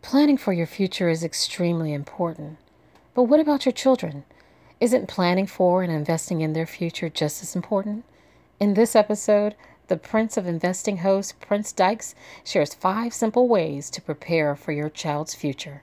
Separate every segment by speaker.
Speaker 1: Planning for your future is extremely important. But what about your children? Isn't planning for and investing in their future just as important? In this episode, the Prince of Investing host, Prince Dykes, shares 5 simple ways to prepare for your child's future.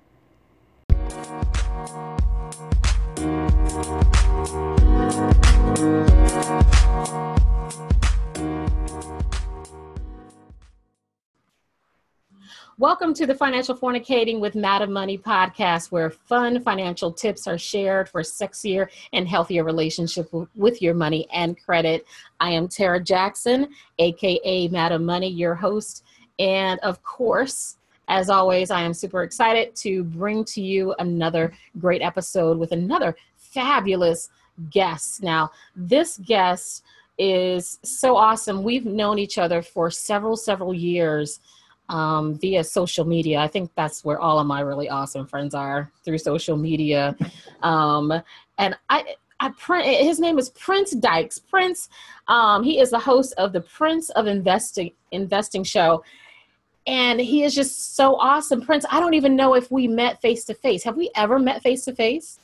Speaker 1: Welcome to the Financial Fornicating with Madam Money podcast, where fun financial tips are shared for sexier and healthier relationship with your money and credit. I am Tara Jackson, aka Madam Money, your host. And of course, as always, I am super excited to bring to you another great episode with another fabulous guest. Now, this guest is so awesome. We've known each other for several years via social media. I think that's where all of my really awesome friends are, through social media. And his name is Prince Dykes. Prince, he is the host of the Prince of Investing show. And he is just so awesome. Prince, I don't even know if we met face to face. Have we ever met face to face?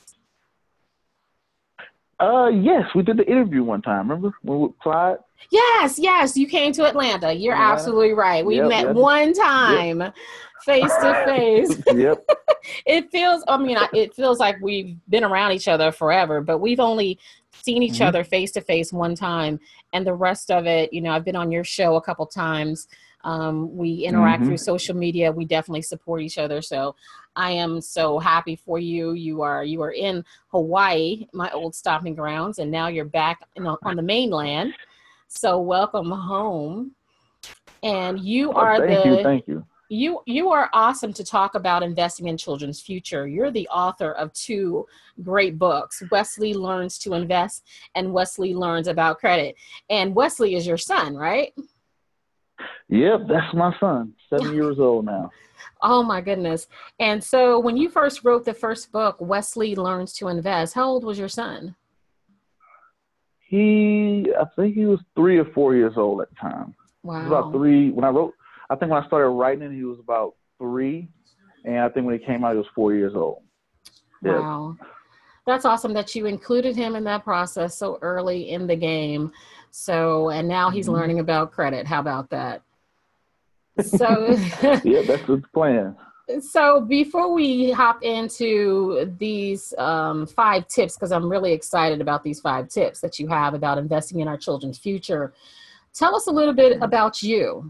Speaker 2: Yes, we did the interview one time. Remember when we applied?
Speaker 1: Yes, you came to Atlanta. You're absolutely right. We met one time, face to face.
Speaker 2: Yep.
Speaker 1: It feels like we've been around each other forever, but we've only seen each other face to face one time. And the rest of it, I've been on your show a couple times. We interact through social media. We definitely support each other. So I am so happy for you. You are in Hawaii, my old stomping grounds, and now you're back on the mainland. So welcome home. And you are
Speaker 2: thank you.
Speaker 1: You are awesome to talk about investing in children's future. You're the author of 2 great books, Wesley Learns to Invest and Wesley Learns About Credit. And Wesley is your son, right?
Speaker 2: Yep, that's my son, 7 years old now.
Speaker 1: Oh my goodness. And so when you first wrote the first book, Wesley Learns to Invest, how old was your son?
Speaker 2: I think he was 3 or 4 years old at the time.
Speaker 1: Wow.
Speaker 2: He was about 3. When I started writing it, he was about 3. And I think when it came out, he was 4 years old.
Speaker 1: Wow. Yep. That's awesome that you included him in that process so early in the game. So, and now he's learning about credit. How about that? So,
Speaker 2: yeah, that's the plan.
Speaker 1: So before we hop into these 5 tips, because I'm really excited about these 5 tips that you have about investing in our children's future, tell us a little bit about you.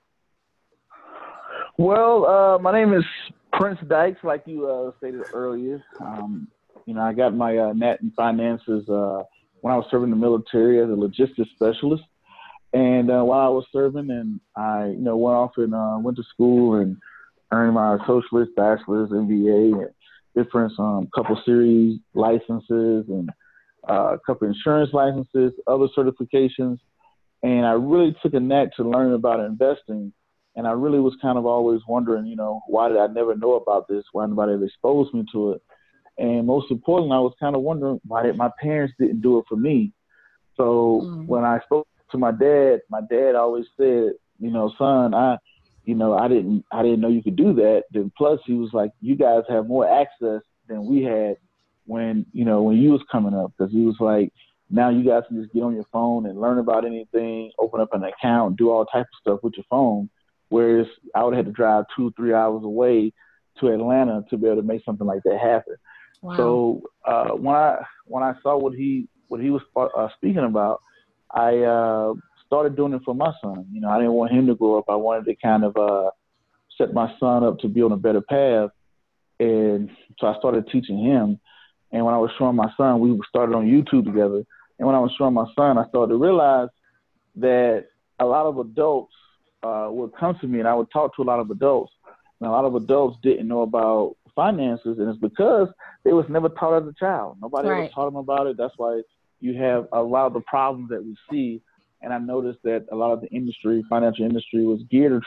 Speaker 2: Well, my name is Prince Dykes, like you stated earlier. I got my net in finances when I was serving the military as a logistics specialist. And while I was serving, and I, went off and went to school and earned my socialist, bachelor's, MBA, and different couple series licenses and a couple insurance licenses, other certifications. And I really took a knack to learn about investing. And I really was kind of always wondering, why did I never know about this? Why nobody ever exposed me to it? And most importantly, I was kind of wondering why my parents didn't do it for me. So when I spoke to my dad always said, son, I didn't know you could do that. Then plus he was like, you guys have more access than we had when you was coming up. Cause he was like, now you guys can just get on your phone and learn about anything, open up an account, do all types of stuff with your phone. Whereas I would have to drive 2-3 hours away to Atlanta to be able to make something like that happen. Wow. So when I saw what he was speaking about, I started doing it for my son. I didn't want him to grow up. I wanted to kind of set my son up to be on a better path. And so I started teaching him. And when I was showing my son, we started on YouTube together. And when I was showing my son, I started to realize that a lot of adults would come to me, and I would talk to a lot of adults. And a lot of adults didn't know about finances, and it's because they was never taught as a child. Nobody ever taught them about it. That's why you have a lot of the problems that we see. And I noticed that a lot of the financial industry was geared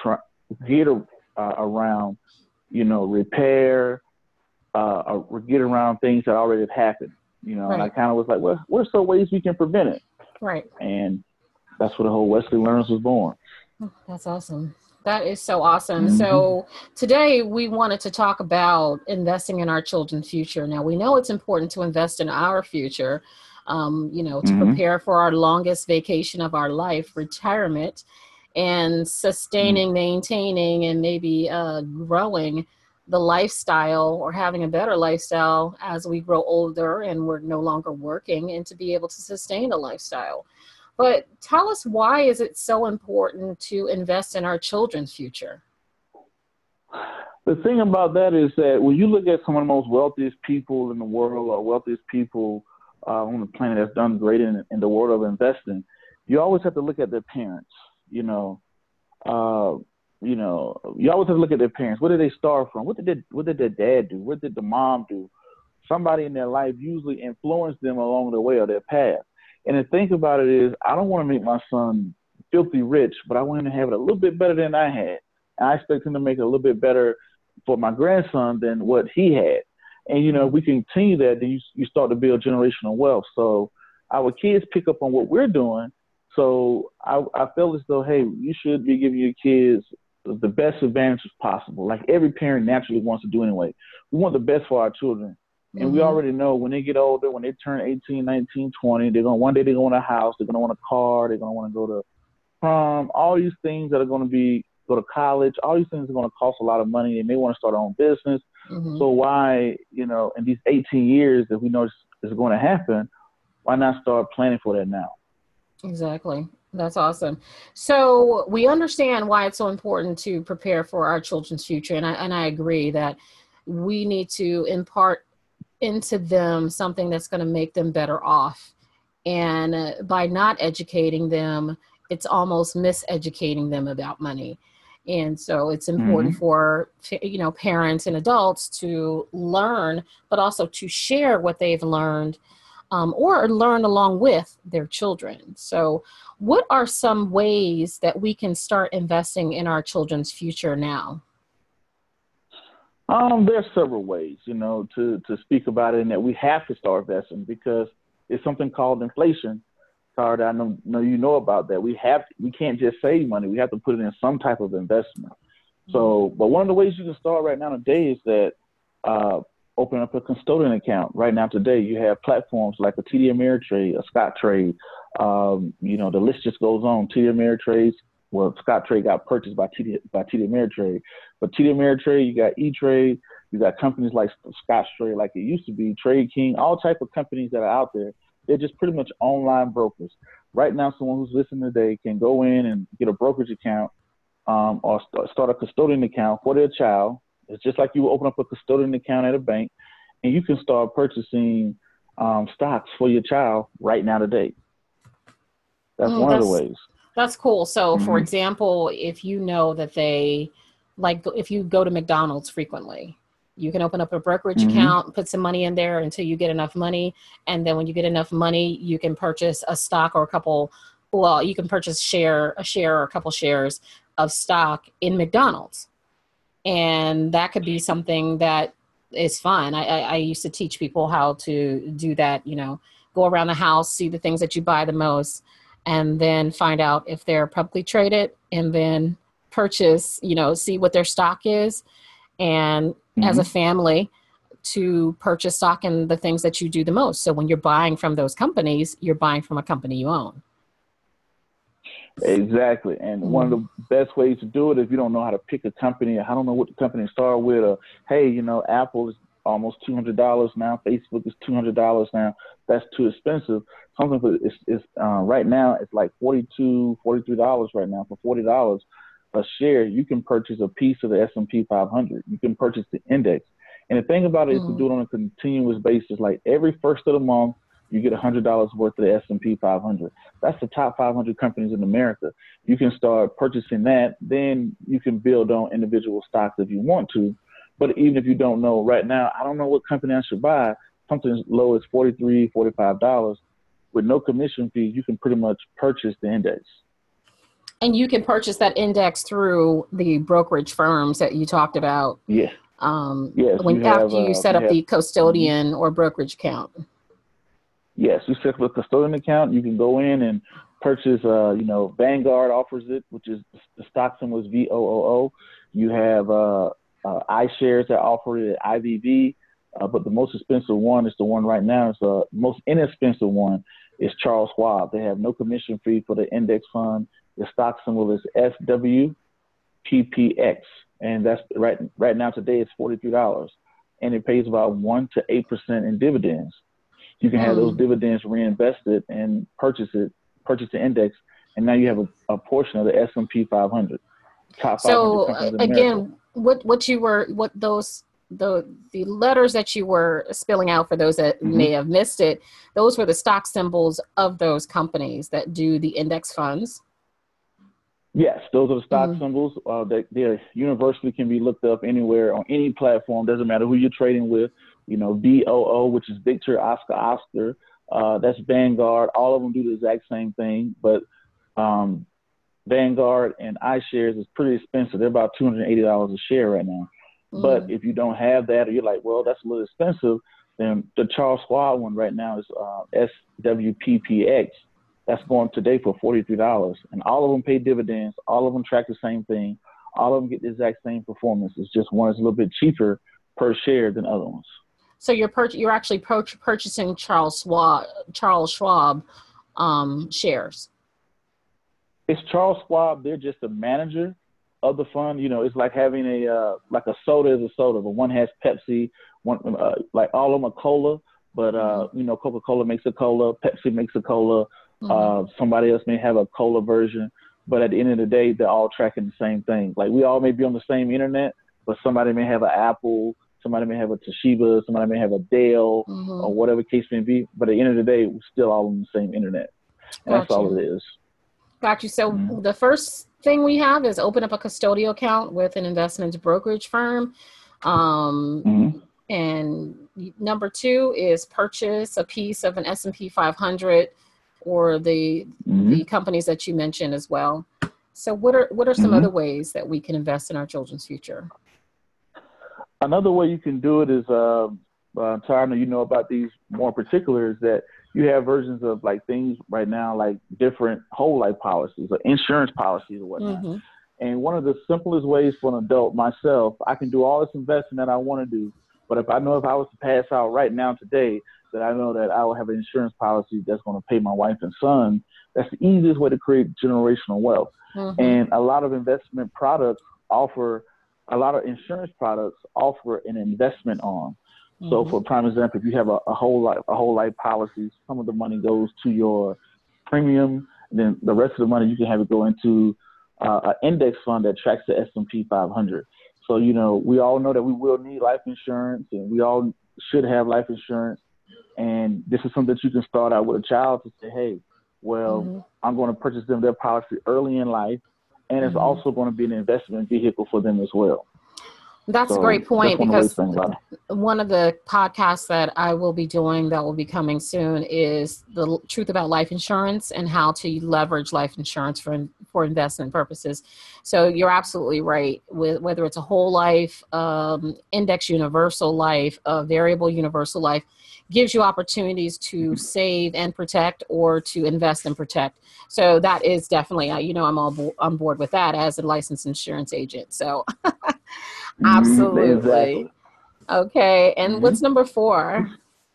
Speaker 2: around, repair, geared around things that already have happened, And I kind of was like, well, what are some ways we can prevent it?
Speaker 1: Right.
Speaker 2: And that's where the whole Wesley Learns was born.
Speaker 1: That's awesome. That is so awesome.
Speaker 2: Mm-hmm.
Speaker 1: So today we wanted to talk about investing in our children's future. Now we know it's important to invest in our future, to
Speaker 2: Mm-hmm.
Speaker 1: prepare for our longest vacation of our life, retirement, and sustaining, maintaining, and maybe growing the lifestyle or having a better lifestyle as we grow older and we're no longer working, and to be able to sustain a lifestyle. But tell us, why is it so important to invest in our children's future?
Speaker 2: The thing about that is that when you look at some of the most wealthiest people in the world, or wealthiest people on the planet that's done great in the world of investing, you always have to look at their parents. You always have to look at their parents. Where did they start from? What did their dad do? What did the mom do? Somebody in their life usually influenced them along the way of their path. And the thing about it is, I don't want to make my son filthy rich, but I want him to have it a little bit better than I had. And I expect him to make it a little bit better for my grandson than what he had. And, if we continue that, then you start to build generational wealth. So our kids pick up on what we're doing. So I feel as though, hey, you should be giving your kids the best advantages possible, like every parent naturally wants to do anyway. We want the best for our children. And we already know when they get older, when they turn 18, 19, 20, one day they're going to want a house, they're going to want a car, they're going to want to go to prom, all these things that are going to go to college, all these things are going to cost a lot of money. They may want to start their own business. So why, in these 18 years that we know is going to happen, why not start planning for that now?
Speaker 1: Exactly. That's awesome. So we understand why it's so important to prepare for our children's future. And I agree that we need to impart into them something that's going to make them better off. And by not educating them, it's almost miseducating them about money. And so it's important for, parents and adults to learn, but also to share what they've learned, or learn along with their children. So what are some ways that we can start investing in our children's future now?
Speaker 2: There's several ways, to speak about it, and that we have to start investing because it's something called inflation. Sorry, I know you know about that. We can't just save money. We have to put it in some type of investment. So, but one of the ways you can start right now today is that open up a custodian account. Right now today, you have platforms like a TD Ameritrade, a Scottrade. The list just goes on. TD Ameritrade. Well, Scottrade got purchased by TD Ameritrade. But TD Ameritrade, you got E-Trade, you got companies like Scottrade, like it used to be, Trade King, all type of companies that are out there. They're just pretty much online brokers. Right now, someone who's listening today can go in and get a brokerage account or start a custodian account for their child. It's just like you would open up a custodian account at a bank, and you can start purchasing stocks for your child right now today. That's one of the ways.
Speaker 1: That's cool. So, for example, if you know that if you go to McDonald's frequently, you can open up a brokerage account, put some money in there until you get enough money. And then when you get enough money, you can purchase a stock or you can purchase a share or a couple shares of stock in McDonald's. And that could be something that is fun. I used to teach people how to do that, go around the house, see the things that you buy the most, and then find out if they're publicly traded, and then purchase, see what their stock is. And as a family, to purchase stock in the things that you do the most. So when you're buying from those companies, you're buying from a company you own.
Speaker 2: Exactly. And one of the best ways to do it, if you don't know how to pick a company, I don't know what the company start with, or, hey, Apple is almost $200 now. Facebook is $200 now. That's too expensive. Something right now, it's like $42, $43 right now. For $40 a share, you can purchase a piece of the S&P 500. You can purchase the index. And the thing about it is to do it on a continuous basis. Like every first of the month, you get $100 worth of the S&P 500. That's the top 500 companies in America. You can start purchasing that. Then you can build on individual stocks if you want to. But even if you don't know right now, I don't know what company I should buy. Something as low as $43, $45 with no commission fees, you can pretty much purchase the index.
Speaker 1: And you can purchase that index through the brokerage firms that you talked about.
Speaker 2: Yeah.
Speaker 1: Yes. After you set up the custodian or brokerage account.
Speaker 2: Yes, you set up a custodian account. You can go in and purchase, Vanguard offers it, which is the stock symbol is VOOO. You have iShares that offer it at IVV, but the most expensive one is the one right now. It's the most inexpensive one is Charles Schwab. They have no commission fee for the index fund. The stock symbol is SWPPX, and that's right now today it's $43, and it pays about 1 to 8% in dividends. You can have those dividends reinvested and purchase the index, and now you have a portion of the S&P 500. Top 500 companies in America. The letters that you were spelling out for those that may have missed it, those were the stock symbols of those companies that do the index funds. Yes, those are the stock symbols. They universally can be looked up anywhere on any platform. Doesn't matter who you're trading with. VOO, which is Victor Oscar. That's Vanguard. All of them do the exact same thing, but Vanguard and iShares is pretty expensive. They're about $280 a share right now. But if you don't have that, or you're like, well, that's a little expensive, then the Charles Schwab one right now is SWPPX. That's going today for $43. And all of them pay dividends. All of them track the same thing. All of them get the exact same performance. It's just one is a little bit cheaper per share than other ones.
Speaker 1: So you're actually purchasing Charles Schwab shares.
Speaker 2: It's Charles Schwab. They're just a manager of the fund. It's like having a soda is a soda, but one has Pepsi, one like all of them are cola, but Coca-Cola makes a cola, Pepsi makes a cola, somebody else may have a cola version, but at the end of the day, they're all tracking the same thing. Like we all may be on the same internet, but somebody may have an Apple, somebody may have a Toshiba, somebody may have a Dell, or whatever case may be, but at the end of the day, we're still all on the same internet. And that's all it is.
Speaker 1: Got you. So the first thing we have is open up a custodial account with an investment brokerage firm. And number 2 is purchase a piece of an S&P 500 or the companies that you mentioned as well. So what are some other ways that we can invest in our children's future?
Speaker 2: Another way you can do it is, Tarna, you know about these more particular, is that you have versions of like things right now, like different whole life policies or insurance policies or whatnot. And one of the simplest ways for an adult, myself, I can do all this investing that I want to do. But if I was to pass out right now today, that I know that I will have an insurance policy that's going to pay my wife and son, that's the easiest way to create generational wealth. And a lot of investment products a lot of insurance products offer an investment arm. So for prime example, if you have a whole life policy, some of the money goes to your premium, and then the rest of the money you can have it go into an index fund that tracks the S&P 500. So, we all know that we will need life insurance, and we all should have life insurance. And this is something that you can start out with a child to say, hey, well, I'm going to purchase them their policy early in life, and it's also going to be an investment vehicle for them as well.
Speaker 1: That's a great point, because one of the podcasts that I will be doing that will be coming soon is the truth about life insurance and how to leverage life insurance for investment purposes. So you're absolutely right. With whether it's a whole life, index universal life, variable universal life, gives you opportunities to save and protect or to invest and protect. So that is definitely, I'm on board with that as a licensed insurance agent. So absolutely.
Speaker 2: Exactly.
Speaker 1: Okay. And what's number 4?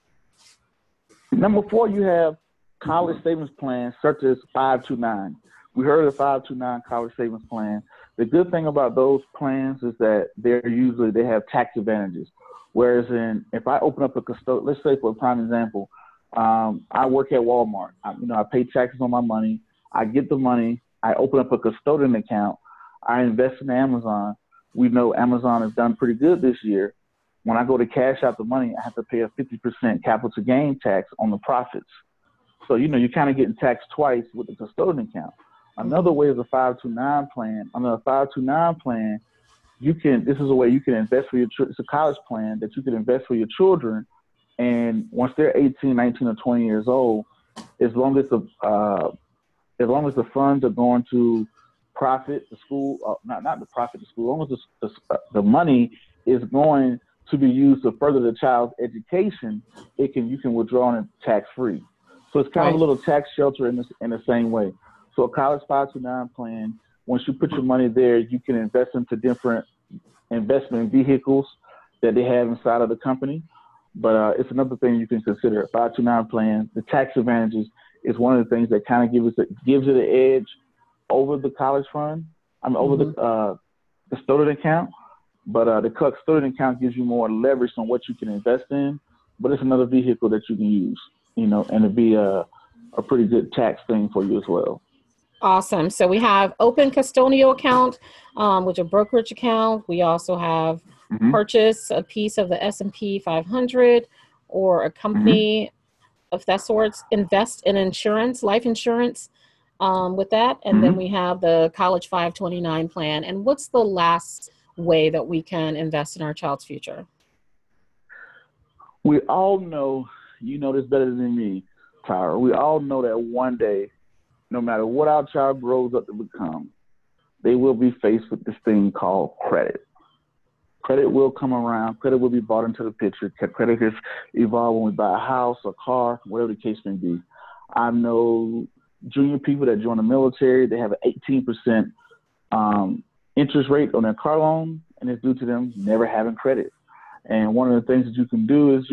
Speaker 2: Number 4, you have college savings plans such as 529. We heard of the 529 college savings plan. The good thing about those plans is that they have tax advantages. Whereas if I open up a custodian, let's say for a prime example, I work at Walmart. I pay taxes on my money. I get the money. I open up a custodian account. I invest in Amazon. We know Amazon has done pretty good this year. When I go to cash out the money, I have to pay a 50% capital gain tax on the profits. So, you're kind of getting taxed twice with the custodian account. Another way is a 529 plan. Under a 529 plan, this is a way you can invest for it's a college plan that you can invest for your children. And once they're 18, 19, or 20 years old, as long as the funds are going to profit the school, not the profit the school, as long as the money is going to be used to further the child's education, you can withdraw it tax free. So So it's kind of
Speaker 1: Right.
Speaker 2: a little tax shelter in the same way. So a college 529 plan, once you put your money there, you can invest into different investment vehicles that they have inside of the company. But it's another thing you can consider. A 529 plan, the tax advantages is one of the things that kind of gives it an edge over the college fund. Over the custodian account. But the custodian account gives you more leverage on what you can invest in. But it's another vehicle that you can use, and it'd be a pretty good tax thing for you as well.
Speaker 1: Awesome. So we have open custodial account, which is a brokerage account. We also have purchase a piece of the S&P 500 or a company of that sorts, invest in insurance, life insurance with that. And then we have the College 529 plan. And what's the last way that we can invest in our child's future?
Speaker 2: We all know, you know this better than me, Tyra. We all know that one day, no matter what our child grows up to become, they will be faced with this thing called credit. Credit will come around. Credit will be brought into the picture. Credit has evolved when we buy a house, a car, whatever the case may be. I know junior people that join the military, they have an 18% interest rate on their car loan, and it's due to them never having credit. And one of the things that you can do is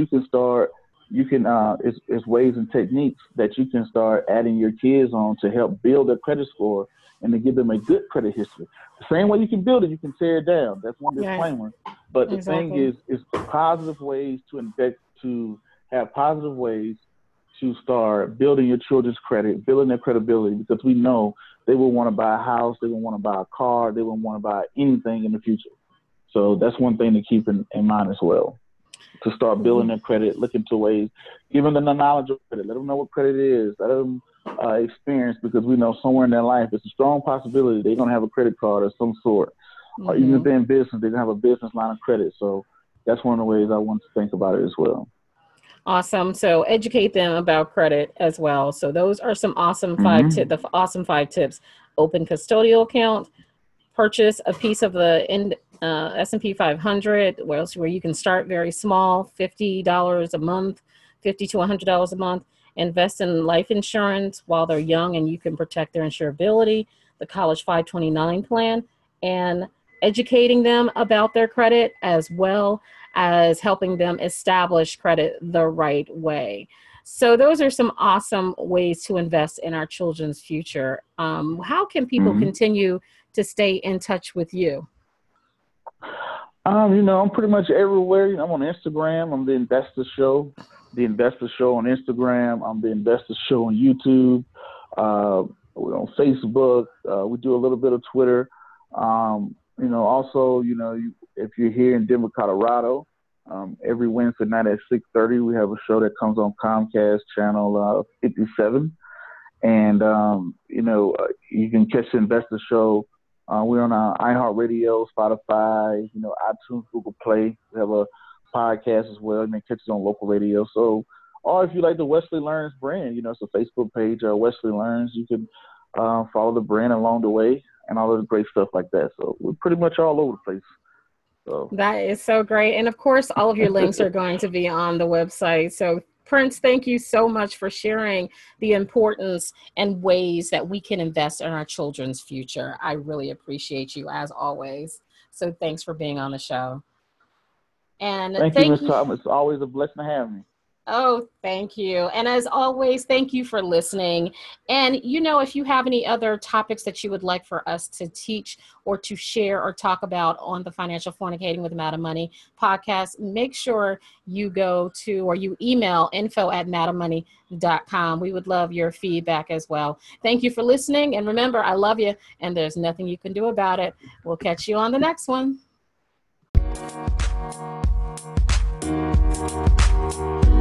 Speaker 2: it's ways and techniques that you can start adding your kids on to help build their credit score and to give them a good credit history. The same way you can build it, you can tear it down. That's one disclaimer. But the thing is positive ways to invest, to have positive ways to start building your children's credit, building their credibility, because we know they will want to buy a house, they will want to buy a car, they will want to buy anything in the future. So that's one thing to keep in mind as well, to start building their credit, look into ways, give them the knowledge of credit, let them know what credit is, let them experience, because we know somewhere in their life, it's a strong possibility they're going to have a credit card of some sort. Or even if they're in business, they're going to have a business line of credit. So that's one of the ways I want to think about it as well.
Speaker 1: Awesome. So educate them about credit as well. So those are some awesome five tips. Open custodial account, purchase a piece of the S&P 500, where you can start very small, $50 a month, $50 to $100 a month. Invest in life insurance while they're young and you can protect their insurability, the College 529 plan, and educating them about their credit as well as helping them establish credit the right way. So those are some awesome ways to invest in our children's future. How can people continue to stay in touch with you?
Speaker 2: I'm pretty much everywhere. I'm on Instagram. I'm the Investor Show on Instagram. I'm the Investor Show on YouTube. We're on Facebook. We do a little bit of Twitter. Also, if you're here in Denver, Colorado, every Wednesday night at 6:30, we have a show that comes on Comcast channel 57. And, you can catch the Investor Show. We're on iHeartRadio, Spotify, iTunes, Google Play. We have a podcast as well, and then catch us on local radio. So, or if you like the Wesley Learns brand, it's a Facebook page, Wesley Learns. You can follow the brand along the way and all of the great stuff like that. So we're pretty much all over the place. So
Speaker 1: that is so great. And of course, all of your links are going to be on the website. So Prince, thank you so much for sharing the importance and ways that we can invest in our children's future. I really appreciate you as always. So thanks for being on the show. And
Speaker 2: thank you, Ms. Thomas. It's always a blessing to have me.
Speaker 1: Oh, thank you. And as always, thank you for listening. And, if you have any other topics that you would like for us to teach or to share or talk about on the Financial Fornicating with Madam Money podcast, make sure you go to, or you email info@madammoney.com. We would love your feedback as well. Thank you for listening. And remember, I love you and there's nothing you can do about it. We'll catch you on the next one.